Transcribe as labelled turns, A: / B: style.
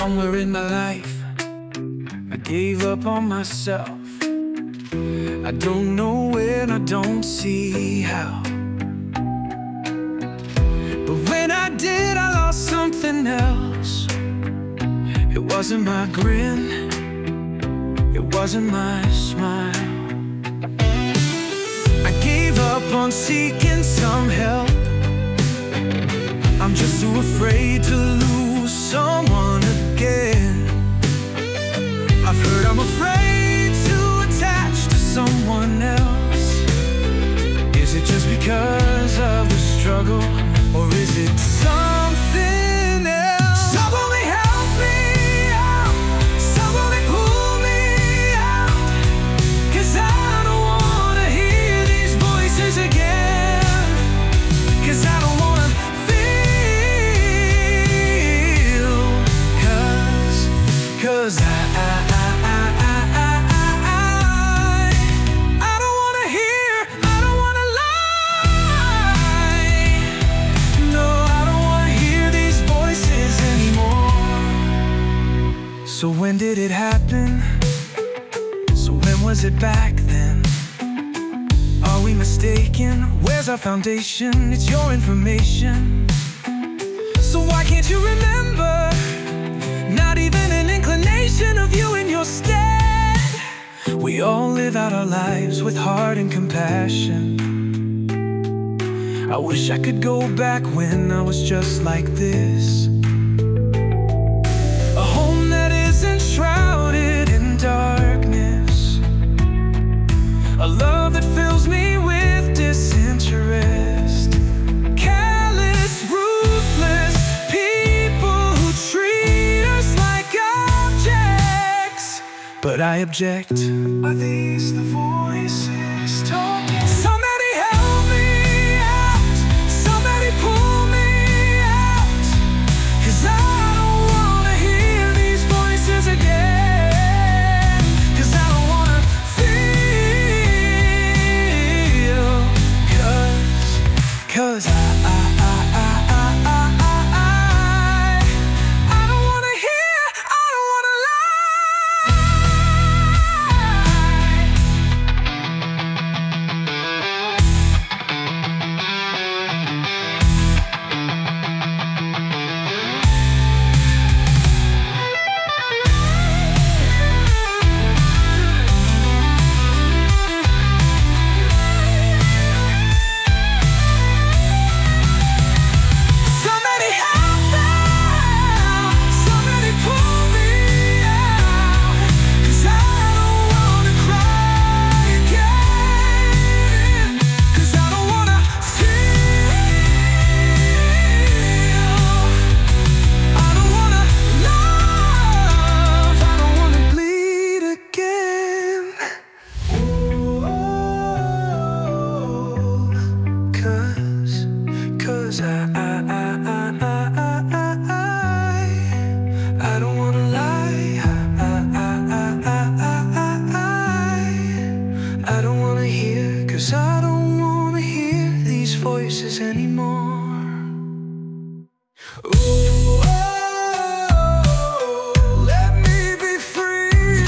A: Somewhere in my life, I gave up on myself. I don't know when, I don't see how. But when I did, I lost something else. It wasn't my grin, it wasn't my smile. I gave up on seeking some help. I'm just too afraid to lose someone again. I've heard I'm afraid to attach to someone else. Is it just because of the struggle, or is it something else? Somebody help me out, somebody pull me out, 'cause I don't wanna hear these voices again, 'cause I don't wanna feel, 'cause I don't wanna hear, I don't wanna lie. No, I don't wanna hear these voices anymore. So when did it happen? So when was it back then? Are we mistaken? Where's our foundation? It's your information. So why can't you remember? Not even an inclination of you in your stead. We all live out our lives with heart and compassion. I wish I could go back when I was just like this. A home that isn't shrouded in darkness. A love that fills me with disinterest. Callous, ruthless people who treat us like objects. But I object. Are these the voices talking?